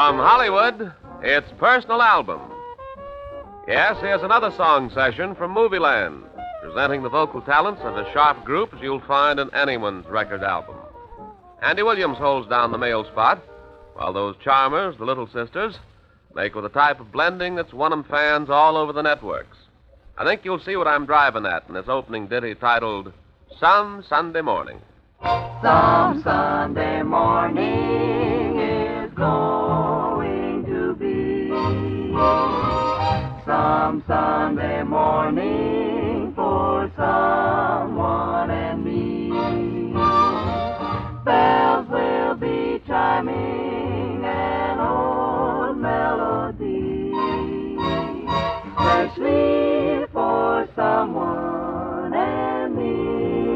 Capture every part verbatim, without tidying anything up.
From Hollywood, it's Personal Album. Yes, here's another song session from Movieland, presenting the vocal talents of as sharp group as you'll find in anyone's record album. Andy Williams holds down the male spot, while those charmers, the Little Sisters, make with a type of blending that's won 'em fans all over the networks. I think you'll see what I'm driving at in this opening ditty titled Some Sunday Morning. Some Sunday morning is going to be some Sunday morning for someone and me. Bells will be chiming an old melody, especially for someone and me.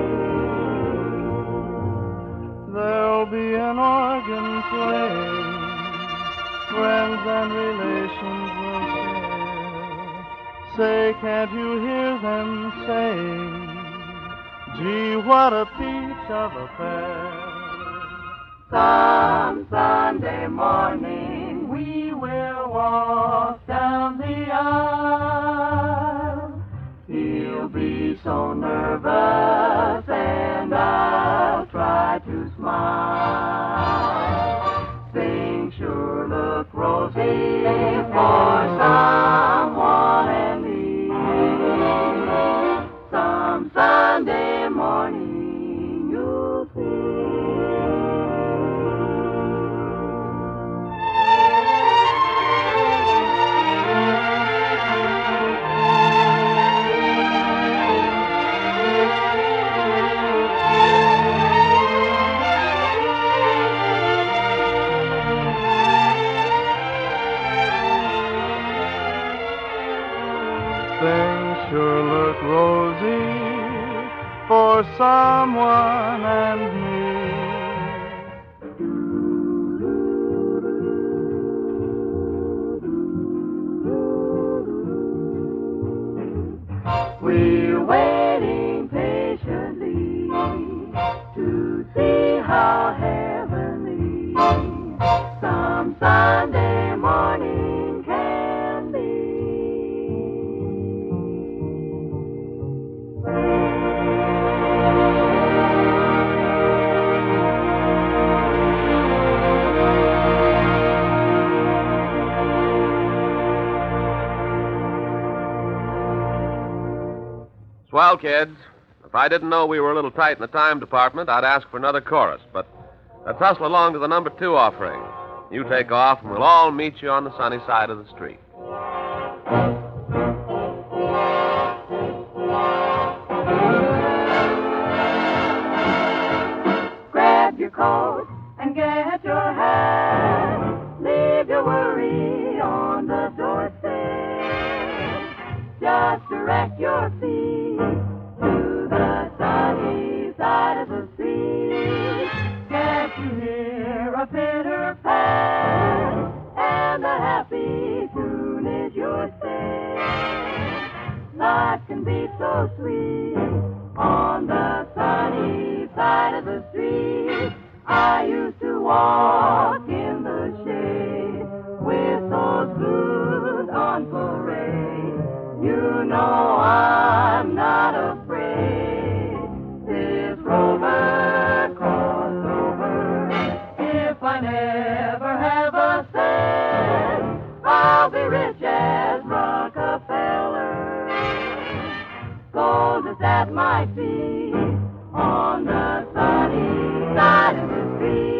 There'll be an organ playing, friends and relations will share. Say, can't you hear them saying, gee, what a peach of a pair. Some Sunday morning we will walk down the aisle. He'll be so nervous and I'll try to smile. Things sure look rosy for someone and me. Some Sunday morning you'll see. Things sure look rosy for someone and me. We're waiting patiently to see how heavenly some Sunday morning can be. Swell, kids. If I didn't know we were a little tight in the time department, I'd ask for another chorus. But let's hustle along to the number two offering. You take off, and we'll all meet you on the sunny side of the street. Grab your coat and get your hat. Leave your worry on the doorstep. Just direct your feet to the sunny side of the street. Can't you hear a pitter pat? And the happy tune is your step. Life can be so sweet on the sunny side of the street. I used to walk in the shade with those blues on parade. You know I'm not afraid. This rover crossed over. If I never have a cent, I'll be rich as Rockefeller. Gold is at my feet on the sunny side of the street.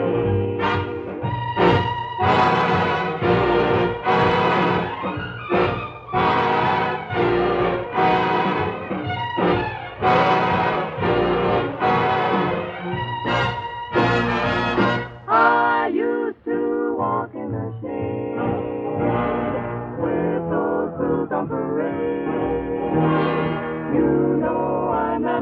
I used to walk in the shade with those blues on parade. You know I'm not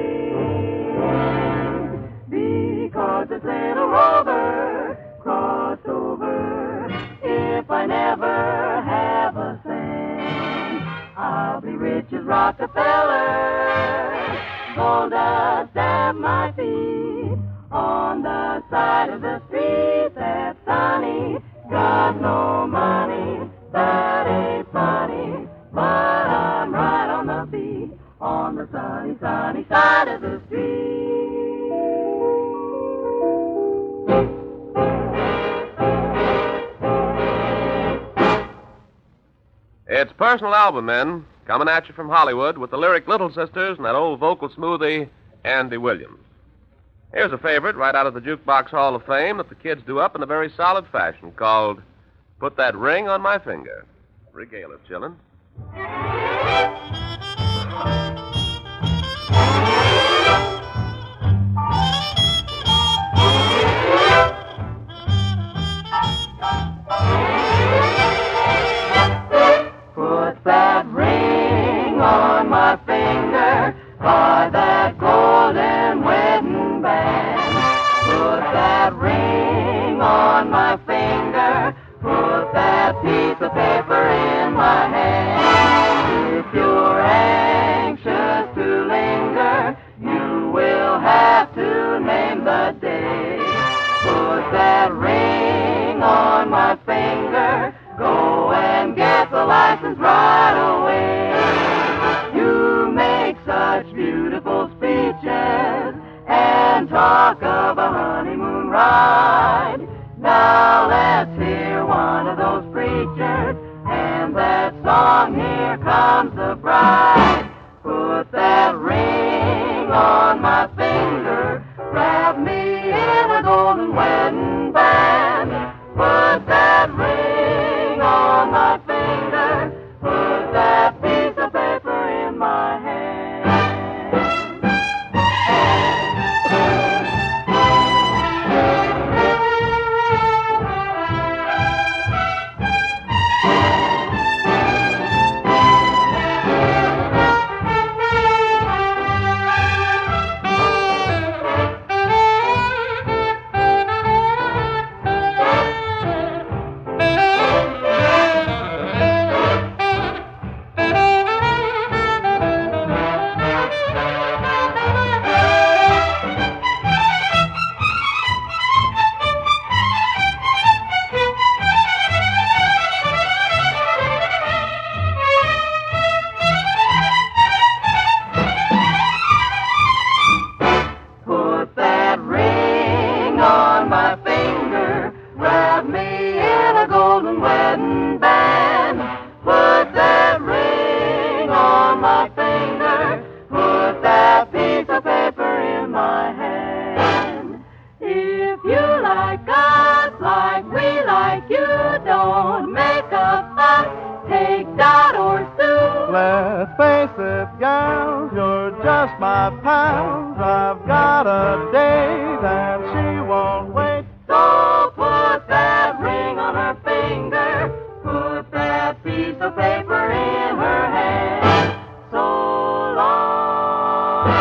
afraid, because this little rover crossed over. If I never have a cent, I'll be rich as Rockefeller. Gold dust at my feet on the side of the street, that sunny got no money, that ain't funny, but I'm right on the beat, on the sunny, sunny side of the street. It's Personal Album Men, coming at you from Hollywood with the lyric Little Sisters and that old vocal smoothie, Andy Williams. Here's a favorite right out of the Jukebox Hall of Fame that the kids do up in a very solid fashion called Put That Ring on My Finger. Regale us, chillin'. Put that ring on my finger, by that golden wedding band. Put that ring on my finger, put that piece of paper in my hand. If you're anxious to linger, you will have to name the day. Put that ring on my finger, go and get the license right away. You make such beautiful speeches and talk of a honeymoon ride. Now let's hear one of those preachers and that song, Here Comes the Bride. Put that ring on my finger, wrap me in a golden wedding band. Put that ring on my finger, put that piece of paper in my hand. Let's face it, gals, you're just my pals. I've got a date and she won't wait. So put that ring on her finger, put that piece of paper in her hand. So long.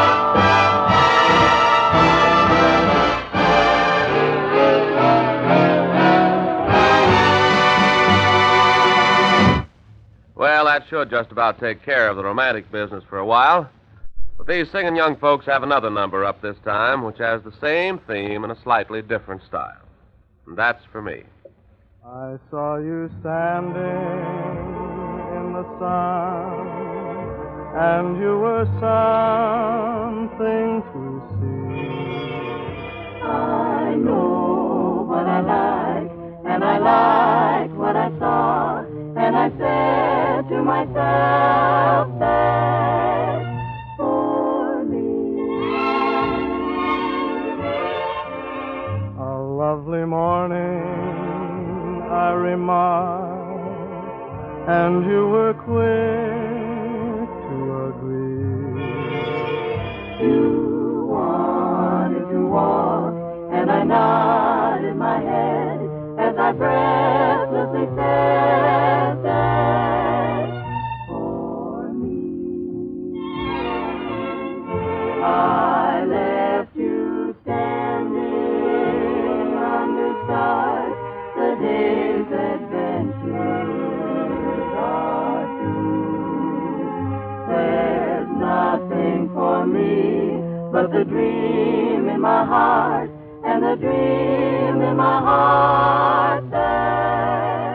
Well, that should just about take care of the romantic business for a while. But these singing young folks have another number up this time, which has the same theme in a slightly different style. And that's for me. I saw you standing in the sun, and you were something to see. I know what I like, and I like what I saw, and I said to myself, that's for me. A lovely morning, I remarked, and you were quick to agree. You wanted to walk, and I nodded my head as I breathlessly said that for me. I left you standing under stars, the day's adventures are through. There's nothing for me but the dream in my heart, and the dream in my heart that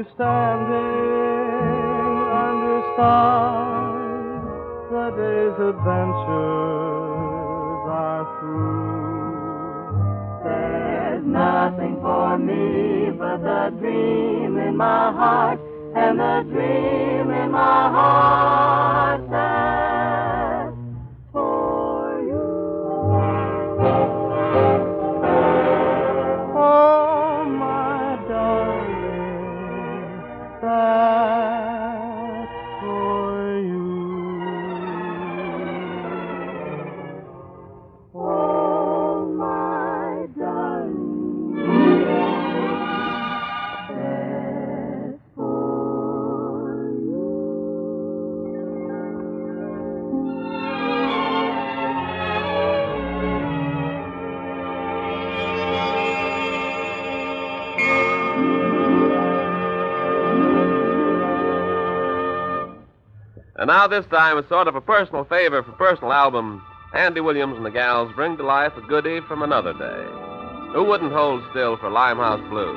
standing under stars, the day's adventures are through. There's nothing for me but the dream in my heart, and the dream in my heart that's for you. Oh, my darling, that's for you. Oh, my darling, that's for you. And now this time, it's sort of a personal favor for personal album. Andy Williams and the Gals bring to life a goodie from another day. Who wouldn't hold still for Limehouse Blues?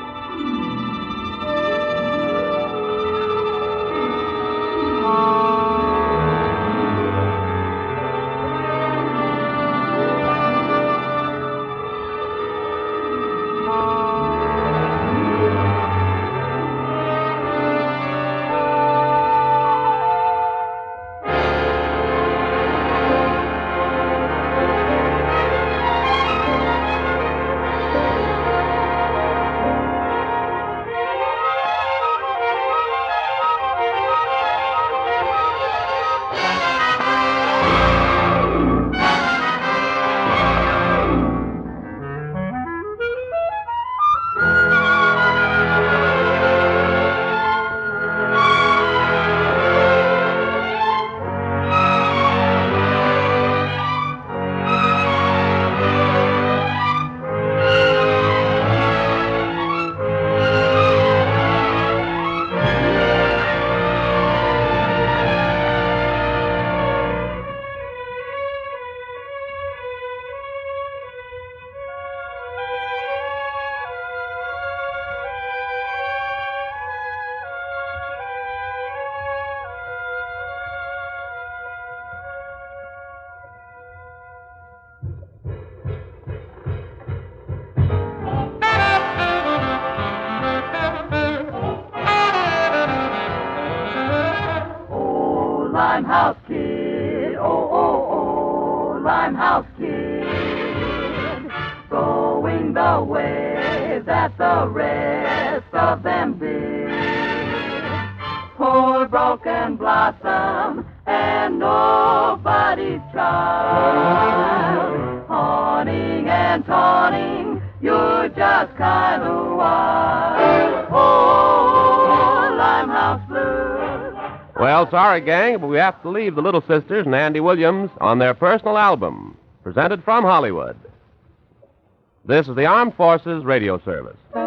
Limehouse Kid, oh, oh, oh, Limehouse Kid, going the way that the rest of them did. Poor broken blossom and nobody's child, haunting and taunting, you're just kind of wild. Oh, Limehouse Blues. Well, sorry, gang, but we have to leave the Little Sisters and Andy Williams on their personal album, presented from Hollywood. This is the Armed Forces Radio Service.